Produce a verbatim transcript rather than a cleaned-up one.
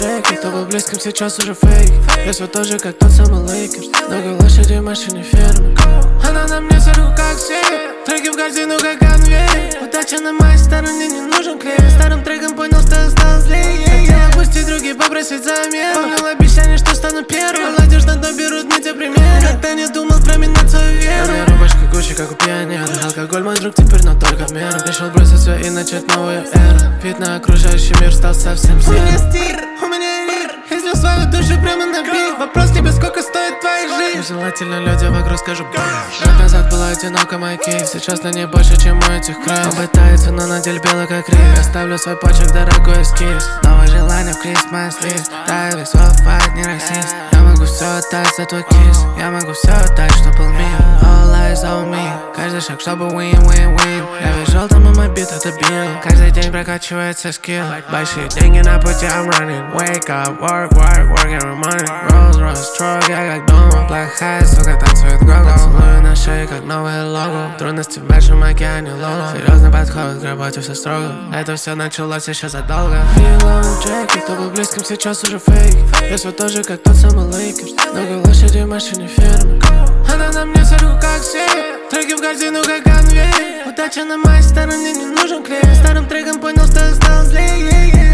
треки, кто был близким, сейчас уже фейк. Я все тоже как тот самый Лейкерс. Много лошадей в машине фермы. Она на мне сверху как все. Треки в корзину как конвейер. Удача на моей стороне, не нужен клей. Старым треком понял, что я стал злее. Хотел отпустить руки, попросить замену. Помнил обещание, что стану первым. Молодежь на то берут мне те примеры. Когда не думал променять свою веру. На мне рубашка Гуччи, как у пионера. Алкоголь мой друг теперь, но только в меру. Решил бросить все и начать новую эру. Вид на окружающий мир стал совсем серым. У меня стиль, у меня мир. Излил свою душу прямо на бит. Вопрос тебе, сколько стоит твоя жизнь? Желательно люди вокруг скажу. Год назад была одинока моя кейс. Сейчас на ней больше, чем у этих крыс. Он пытается, но на деле белый как риф. Я ставлю свой почерк, дорогой эскиз. Новое желание в Christmas list. Да, я весь файт, не расист. Я могу все отдать за твой кис. Я могу все отдать, что был мир. All eyes on me. Каждый шаг, чтобы win, win, win. Я весь желтым, и мой бит это бил. Каждый день прокачивается скилл. Большие деньги на пути, I'm running. Wake up, work, work, work every morning. Rolls Royce, truck, я как дома. Black high, сука, танцует гого. Целую на шее, как новое лого. Трудности в большом океане лоло. Серьезный подход, к работе все строго. Это все началось еще задолго. Фила Джеки, кто был близким, сейчас уже фейк. Я все тоже как тот самый Лейкерс. Много лошадей в машине фермы. Она на мне сверху как все. Треки в корзину как конвейер. Удача на моей стороне, не нужен клей. Старым треком понял, что я стал злее.